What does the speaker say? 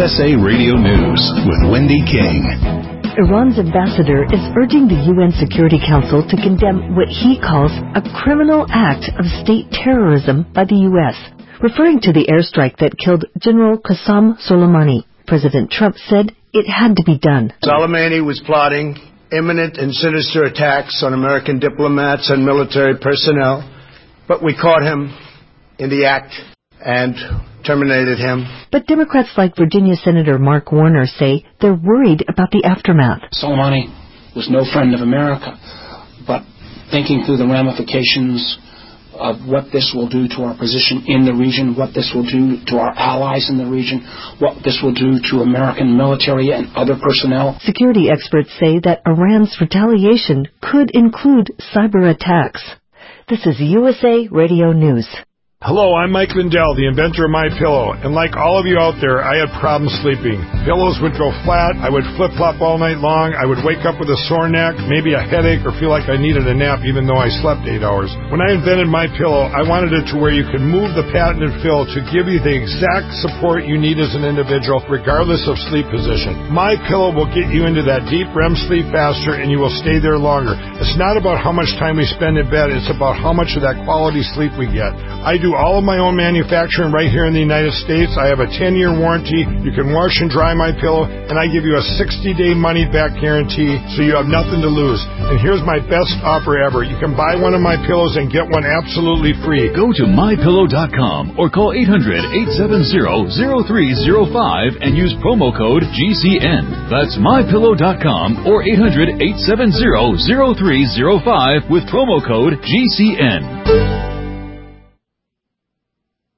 USA Radio News with Wendy King. Iran's ambassador is urging the UN Security Council to condemn what he calls a criminal act of state terrorism by the U.S., referring to the airstrike that killed General Qasem Soleimani. President Trump said it had to be done. Soleimani was plotting imminent and sinister attacks on American diplomats and military personnel, but we caught him in the act and terminated him. But Democrats like Virginia Senator Mark Warner say they're worried about the aftermath. Soleimani was no friend of America, but thinking through the ramifications of what this will do to our position in the region, what this will do to our allies in the region, what this will do to American military and other personnel. Security experts say that Iran's retaliation could include cyber attacks. This is USA Radio News. Hello, I'm Mike Lindell, the inventor of MyPillow, and like all of you out there, I had problems sleeping. Pillows would go flat, I would flip-flop all night long, I would wake up with a sore neck, maybe a headache, or feel like I needed a nap even though I slept 8 hours. When I invented MyPillow, I wanted it to where you could move the patented fill to give you the exact support you need as an individual, regardless of sleep position. MyPillow will get you into that deep REM sleep faster, and you will stay there longer. It's not about how much time we spend in bed, it's about how much of that quality sleep we get. I do all of my own manufacturing right here in the United States. I have a 10-year warranty. You can wash and dry my pillow, and I give you a 60-day money-back guarantee, so you have nothing to lose. And here's my best offer ever. You can buy one of my pillows and get one absolutely free. Go to MyPillow.com or call 800-870-0305 and use promo code GCN. That's MyPillow.com or 800-870-0305 with promo code GCN.